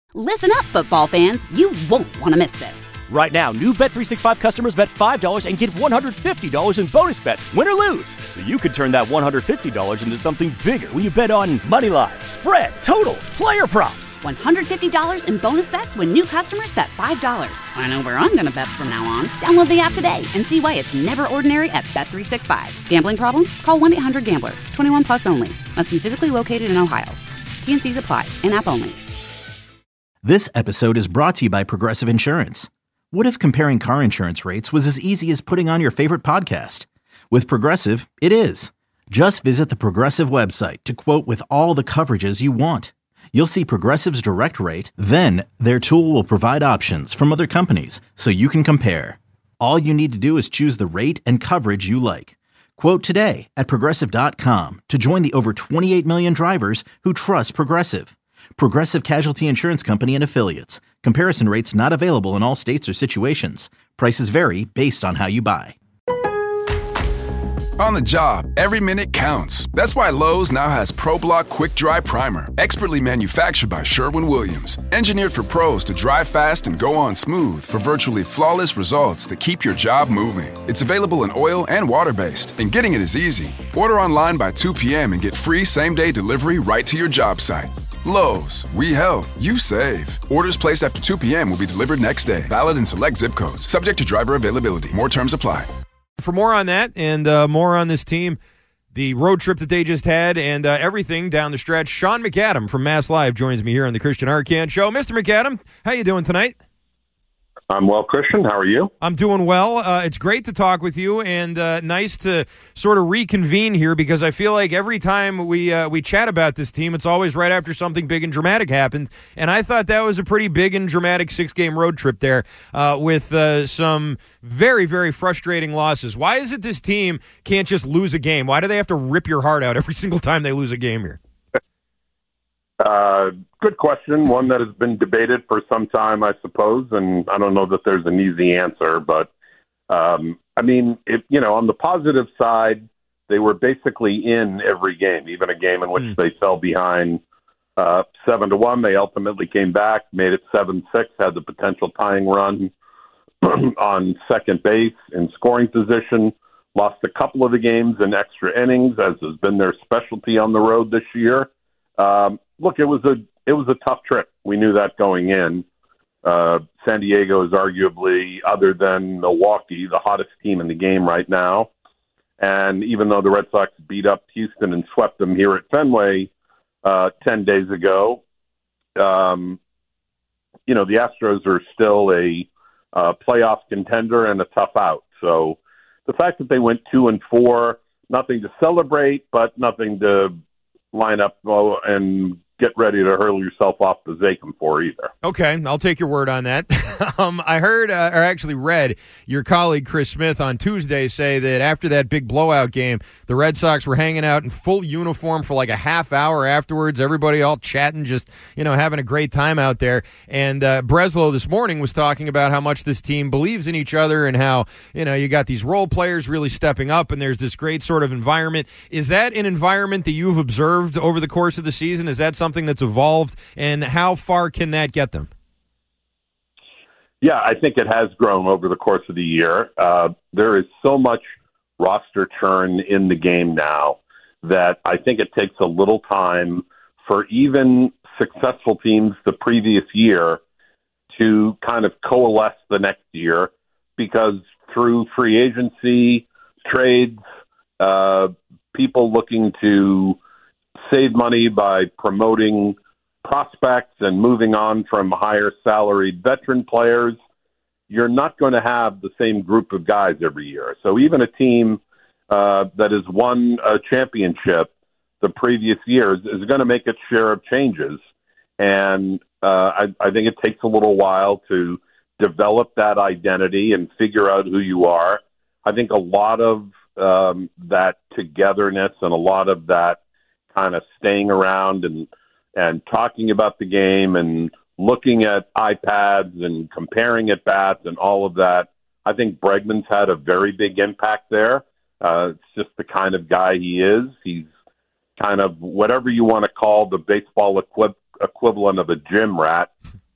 Listen up, football fans. You won't want to miss this. Right now, new Bet365 customers bet $5 and get $150 in bonus bets, win or lose. So you could turn that $150 into something bigger when you bet on money line, spread, totals, player props. $150 in bonus bets when new customers bet $5. I know where I'm going to bet from now on. Download the app today and see why it's never ordinary at Bet365. Gambling problem? Call 1-800-GAMBLER. 21 plus only. Must be physically located in Ohio. T&Cs apply. In-app only. This episode is brought to you by Progressive Insurance. What if comparing car insurance rates was as easy as putting on your favorite podcast? With Progressive, it is. Just visit the Progressive website to quote with all the coverages you want. You'll see Progressive's direct rate, then their tool will provide options from other companies so you can compare. All you need to do is choose the rate and coverage you like. Quote today at Progressive.com to join the over 28 million drivers who trust Progressive. Progressive Casualty Insurance Company and Affiliates. Comparison rates not available in all states or situations. Prices vary based on how you buy. On the job, every minute counts. That's why Lowe's now has ProBlock Quick Dry Primer, expertly manufactured by Sherwin-Williams. Engineered for pros to dry fast and go on smooth for virtually flawless results that keep your job moving. It's available in oil and water-based, and getting it is easy. Order online by 2 p.m. and get free same-day delivery right to your job site. Lowe's, we help, you save. Orders placed after 2 p.m. will be delivered next day. Valid in select zip codes. Subject to driver availability. More terms apply. For more on that and more on this team, the road trip that they just had, and everything down the stretch, Sean McAdam from Mass Live joins me here on the Christian Arcand Show. Mr. McAdam, how you doing tonight? I'm well, Christian. How are you? I'm doing well. It's great to talk with you, and nice to sort of reconvene here, because I feel like every time we chat about this team, it's always right after something big and dramatic happened. And I thought that was a pretty big and dramatic 6-game road trip there with some very, very frustrating losses. Why is it this team can't just lose a game? Why do they have to rip your heart out every single time they lose a game here? Good question. One that has been debated for some time, I suppose, and I don't know that there's an easy answer. But I mean, on the positive side, they were basically in every game, even a game in which they fell behind 7-1. They ultimately came back, made it 7-6, had the potential tying run on second base in scoring position. Lost a couple of the games in extra innings, as has been their specialty on the road this year. Look, it was a tough trip. We knew that going in. San Diego is arguably, other than Milwaukee, the hottest team in the game right now. And even though the Red Sox beat up Houston and swept them here at Fenway 10 days ago, the Astros are still a playoff contender and a tough out. So the fact that they went 2-4, nothing to celebrate, but nothing to line up and get ready to hurl yourself off the Zachem for either. Okay, I'll take your word on that. I heard, or actually read, your colleague Chris Smith on Tuesday say that after that big blowout game, the Red Sox were hanging out in full uniform for like a half hour afterwards, everybody all chatting, just, having a great time out there. And Breslow this morning was talking about how much this team believes in each other and how, you got these role players really stepping up and there's this great sort of environment. Is that an environment that you've observed over the course of the season? Is that something that's evolved, and how far can that get them? Yeah, I think it has grown over the course of the year. There is so much roster churn in the game now that I think it takes a little time for even successful teams the previous year to kind of coalesce the next year, because through free agency, trades, people looking to save money by promoting prospects and moving on from higher salaried veteran players, you're not going to have the same group of guys every year. So even a team that has won a championship the previous years is going to make its share of changes. And I think it takes a little while to develop that identity and figure out who you are. I think a lot of that togetherness and a lot of that kind of staying around and talking about the game and looking at iPads and comparing at bats and all of that, I think Bregman's had a very big impact there. It's just the kind of guy he is. He's kind of whatever you want to call the baseball equivalent of a gym rat.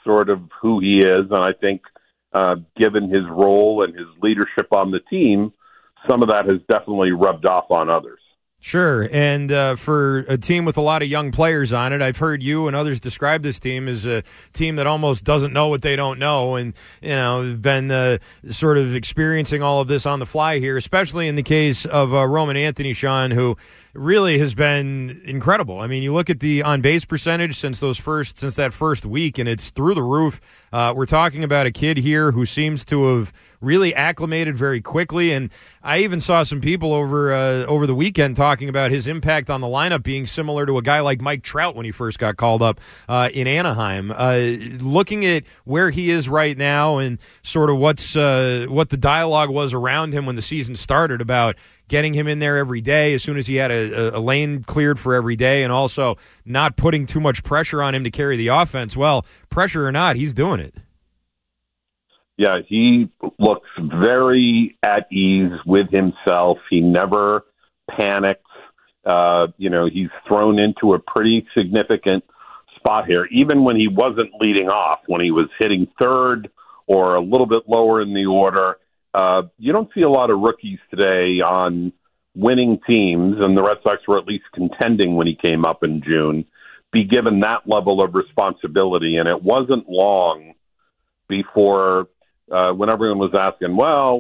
sort of who he is, and I think given his role and his leadership on the team, some of that has definitely rubbed off on others. Sure, and for a team with a lot of young players on it, I've heard you and others describe this team as a team that almost doesn't know what they don't know, and been sort of experiencing all of this on the fly here, especially in the case of Roman Anthony, Sean, who really has been incredible. I mean, you look at the on-base percentage since that first week, and it's through the roof. We're talking about a kid here who seems to have really acclimated very quickly, and I even saw some people over the weekend talking about his impact on the lineup being similar to a guy like Mike Trout when he first got called up in Anaheim. Looking at where he is right now and sort of what the dialogue was around him when the season started about getting him in there every day as soon as he had a lane cleared for every day, and also not putting too much pressure on him to carry the offense. Well, pressure or not, he's doing it. Yeah, he looks very at ease with himself. He never panics. He's thrown into a pretty significant spot here. Even when he wasn't leading off, when he was hitting third or a little bit lower in the order, you don't see a lot of rookies today on winning teams, and the Red Sox were at least contending when he came up in June, be given that level of responsibility. And it wasn't long before when everyone was asking,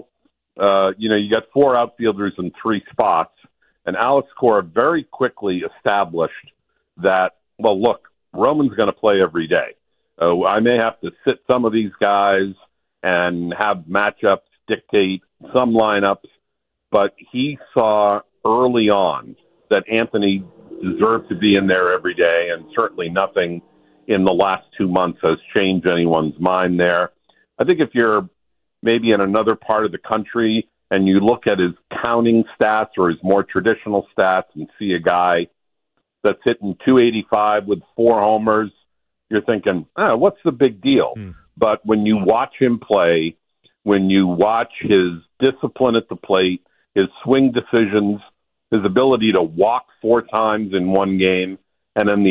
you got 4 outfielders in 3 spots, and Alex Cora very quickly established that, well, look, Roman's going to play every day. I may have to sit some of these guys and have matchups dictate some lineups, but he saw early on that Anthony deserved to be in there every day, and certainly nothing in the last 2 months has changed anyone's mind there. I think if you're maybe in another part of the country and you look at his counting stats or his more traditional stats and see a guy that's hitting 285 with 4 homers, you're thinking, what's the big deal? But when you watch him play, when you watch his discipline at the plate, his swing decisions, his ability to walk 4 times in one game, and in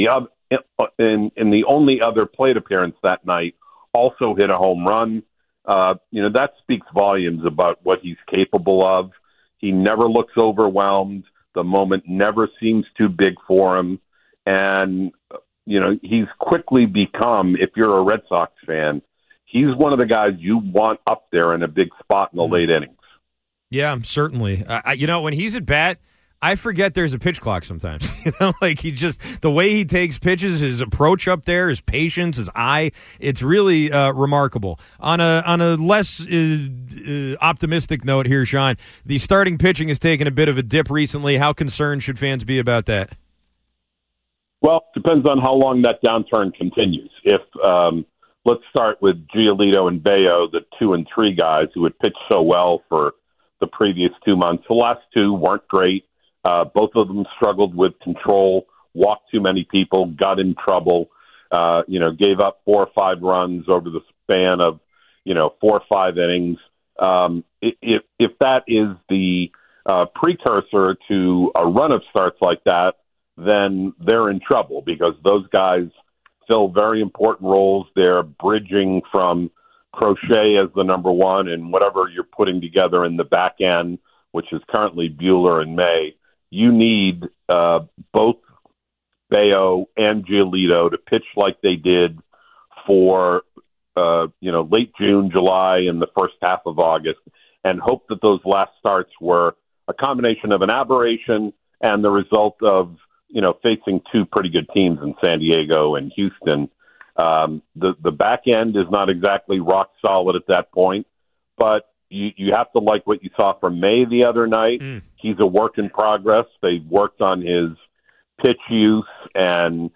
the only other plate appearance that night, also hit a home run. That speaks volumes about what he's capable of. He never looks overwhelmed. The moment never seems too big for him. And, he's quickly become, if you're a Red Sox fan, he's one of the guys you want up there in a big spot in the late innings. Yeah, certainly. When he's at bat, I forget there's a pitch clock sometimes. The way he takes pitches, his approach up there, his patience, his eye, it's really remarkable. On a less optimistic note here, Sean, the starting pitching has taken a bit of a dip recently. How concerned should fans be about that? Well, depends on how long that downturn continues. If let's start with Giolito and Bayo, the 2 and 3 guys who had pitched so well for the previous 2 months. The last 2 weren't great. Both of them struggled with control, walked too many people, got in trouble, gave up 4 or 5 runs over the span of, 4 or 5 innings. If that is the precursor to a run of starts like that, then they're in trouble because those guys fill very important roles. They're bridging from Crochet as the number 1 and whatever you're putting together in the back end, which is currently Buehler and May. You need both Bayo and Giolito to pitch like they did for late June, July, and the first half of August, and hope that those last starts were a combination of an aberration and the result of facing 2 pretty good teams in San Diego and Houston. The back end is not exactly rock solid at that point, but you have to like what you saw from May the other night. He's a work in progress. They've worked on his pitch use and,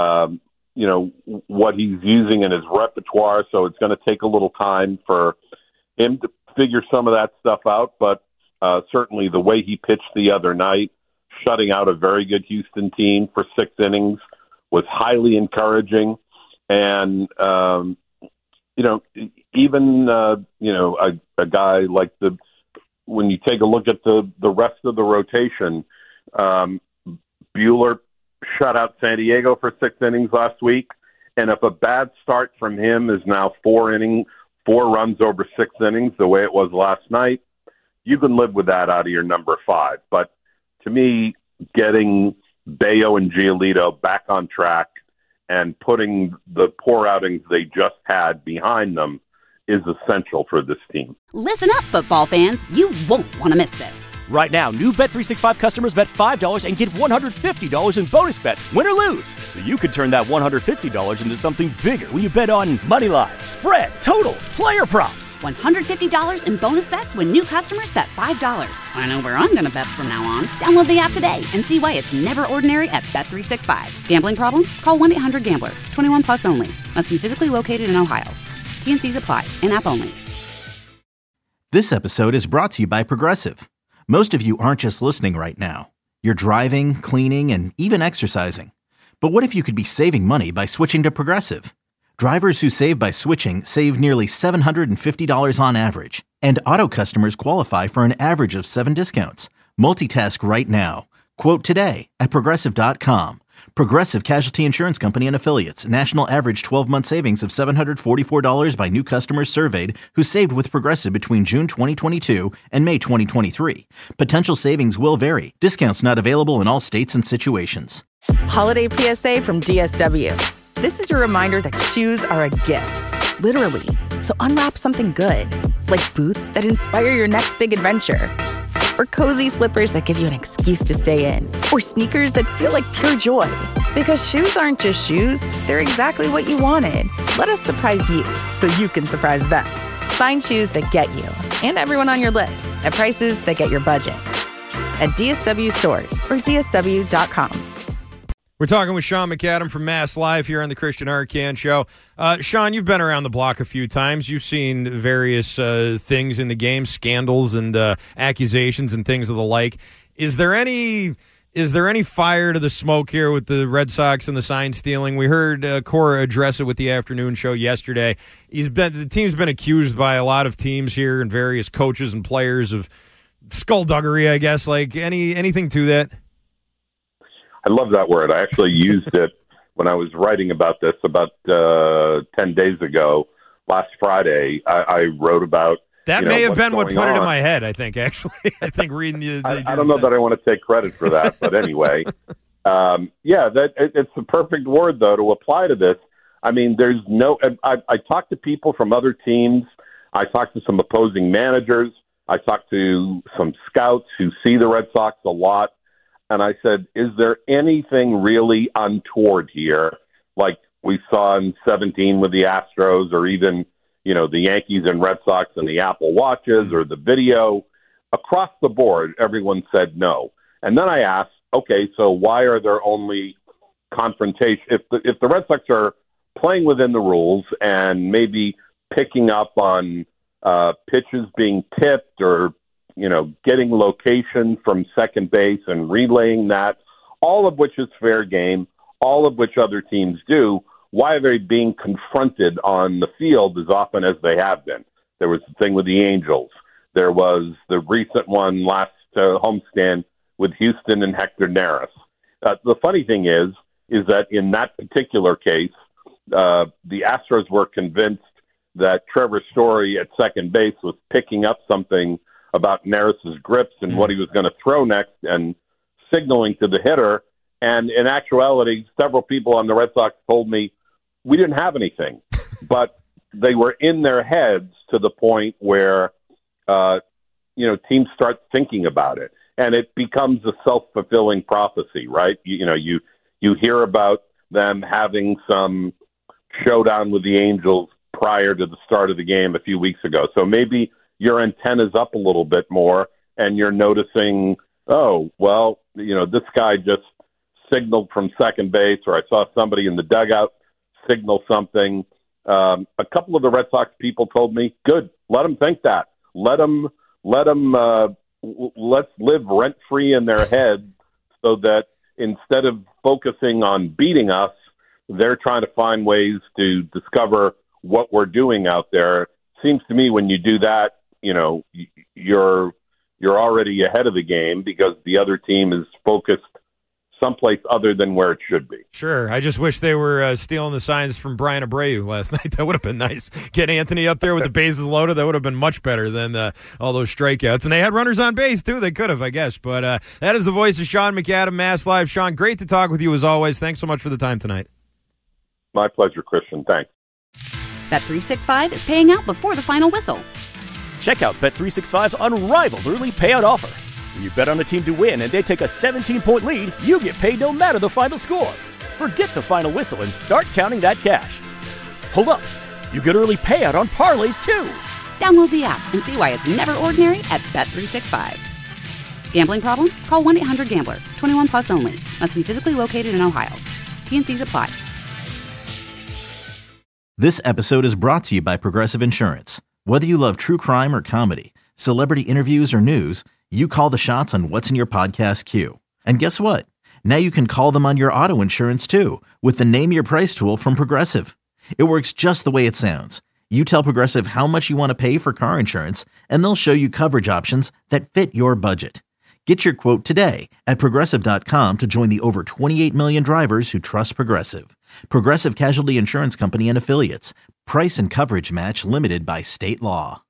what he's using in his repertoire. So it's going to take a little time for him to figure some of that stuff out. But certainly the way he pitched the other night, shutting out a very good Houston team for 6 innings, was highly encouraging. And, even a guy like when you take a look at the rest of the rotation, Buehler shut out San Diego for 6 innings last week, And if a bad start from him is now 4 runs over 6 innings, the way it was last night, you can live with that out of your number 5. But to me, getting Bello and Giolito back on track and putting the poor outings they just had behind them is essential for this team. Listen up, football fans. You won't want to miss this. Right now, new Bet365 customers bet $5 and get $150 in bonus bets, win or lose. So you could turn that $150 into something bigger when you bet on moneyline, spread, totals, player props. $150 in bonus bets when new customers bet $5. I know where I'm going to bet from now on. Download the app today and see why it's never ordinary at Bet365. Gambling problem? Call 1-800-GAMBLER. 21 plus only. Must be physically located in Ohio. T&Cs apply. In-app only. This episode is brought to you by Progressive. Most of you aren't just listening right now. You're driving, cleaning, and even exercising. But what if you could be saving money by switching to Progressive? Drivers who save by switching save nearly $750 on average. And auto customers qualify for an average of 7 discounts. Multitask right now. Quote today at Progressive.com. Progressive Casualty Insurance Company and Affiliates. National average 12-month savings of $744 by new customers surveyed who saved with Progressive between June 2022 and May 2023. Potential savings will vary. Discounts not available in all states and situations. Holiday PSA from DSW. This is your reminder that shoes are a gift. Literally. So unwrap something good. Like boots that inspire your next big adventure. Or cozy slippers that give you an excuse to stay in. Or sneakers that feel like pure joy. Because shoes aren't just shoes, they're exactly what you wanted. Let us surprise you so you can surprise them. Find shoes that get you and everyone on your list at prices that get your budget. At DSW stores or DSW.com. We're talking with Sean McAdam from Mass Live here on the Christian Arcand Show. Sean, you've been around the block a few times. You've seen various things in the game, scandals and accusations and things of the like. Is there any fire to the smoke here with the Red Sox and the sign stealing? We heard Cora address it with the afternoon show yesterday. The team's been accused by a lot of teams here and various coaches and players of skullduggery, I guess. Like anything to that? I love that word. I actually used it when I was writing about this about 10 days ago. Last Friday, I wrote about that. May have been what put it in my head, I think, actually. I think reading I don't know that I want to take credit for that, but anyway. It's the perfect word, though, to apply to this. I mean, there's no – I talked to people from other teams. I talked to some opposing managers. I talked to some scouts who see the Red Sox a lot. And I said, is there anything really untoward here, like we saw in 17 with the Astros, or even, the Yankees and Red Sox and the Apple Watches or the video? Across the board, everyone said no. And then I asked, okay, so why are there only confrontation? If the Red Sox are playing within the rules and maybe picking up on pitches being tipped or getting location from second base and relaying that, all of which is fair game, all of which other teams do, why are they being confronted on the field as often as they have been? There was the thing with the Angels. There was the recent one last homestand with Houston and Hector Neris. The funny thing is that in that particular case, the Astros were convinced that Trevor Story at second base was picking up something about Neris's grips and what he was going to throw next and signaling to the hitter. And in actuality, several people on the Red Sox told me we didn't have anything, but they were in their heads to the point where, teams start thinking about it, and it becomes a self-fulfilling prophecy, right? You hear about them having some showdown with the Angels prior to the start of the game a few weeks ago. So maybe your antenna's up a little bit more and you're noticing, this guy just signaled from second base, or I saw somebody in the dugout signal something. A couple of the Red Sox people told me, good, let them think that. Let's live rent-free in their head so that instead of focusing on beating us, they're trying to find ways to discover what we're doing out there. Seems to me when you do that, you're already ahead of the game because the other team is focused someplace other than where it should be. Sure. I just wish they were stealing the signs from Brian Abreu last night. That would have been nice. Get Anthony up there with the bases loaded. That would have been much better than all those strikeouts. And they had runners on base, too. They could have, I guess. But that is the voice of Sean McAdam, Mass Live. Sean, great to talk with you as always. Thanks so much for the time tonight. My pleasure, Christian. Thanks. Bet365 is paying out before the final whistle. Check out Bet365's unrivaled early payout offer. When you bet on a team to win and they take a 17-point lead, you get paid no matter the final score. Forget the final whistle and start counting that cash. Hold up. You get early payout on parlays, too. Download the app and see why it's never ordinary at Bet365. Gambling problem? Call 1-800-GAMBLER. 21 plus only. Must be physically located in Ohio. T&Cs apply. This episode is brought to you by Progressive Insurance. Whether you love true crime or comedy, celebrity interviews or news, you call the shots on what's in your podcast queue. And guess what? Now you can call them on your auto insurance too with the Name Your Price tool from Progressive. It works just the way it sounds. You tell Progressive how much you want to pay for car insurance, and they'll show you coverage options that fit your budget. Get your quote today at Progressive.com to join the over 28 million drivers who trust Progressive. Progressive Casualty Insurance Company and Affiliates. Price and coverage match limited by state law.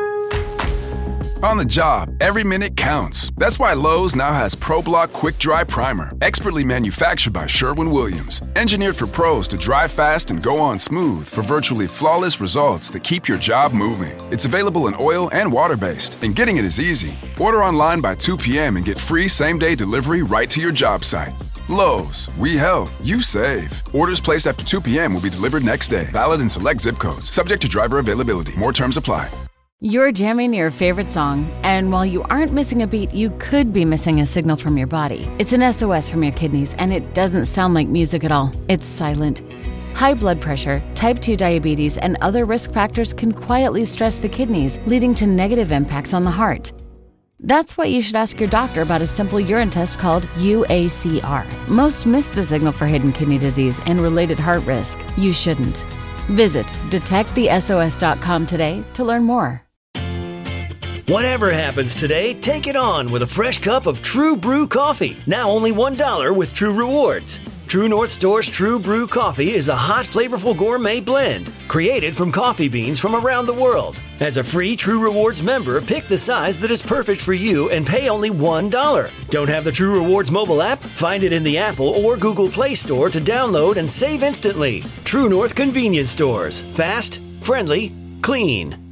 On the job, every minute counts. That's why Lowe's now has ProBlock Quick Dry Primer, expertly manufactured by Sherwin-Williams. Engineered for pros to dry fast and go on smooth for virtually flawless results that keep your job moving. It's available in oil and water-based, and getting it is easy. Order online by 2 p.m. and get free same-day delivery right to your job site. Lowe's, we help, you save. Orders placed after 2 p.m. will be delivered next day. Valid in select zip codes. Subject to driver availability. More terms apply. You're jamming your favorite song, and while you aren't missing a beat, you could be missing a signal from your body. It's an SOS from your kidneys, and it doesn't sound like music at all. It's silent. High blood pressure, type 2 diabetes, and other risk factors can quietly stress the kidneys, leading to negative impacts on the heart. That's why you should ask your doctor about a simple urine test called UACR. Most miss the signal for hidden kidney disease and related heart risk. You shouldn't. Visit detectthesos.com today to learn more. Whatever happens today, take it on with a fresh cup of True Brew coffee. Now only $1 with True Rewards. True North Store's True Brew coffee is a hot, flavorful gourmet blend created from coffee beans from around the world. As a free True Rewards member, pick the size that is perfect for you and pay only $1. Don't have the True Rewards mobile app? Find it in the Apple or Google Play Store to download and save instantly. True North Convenience Stores. Fast, friendly, clean.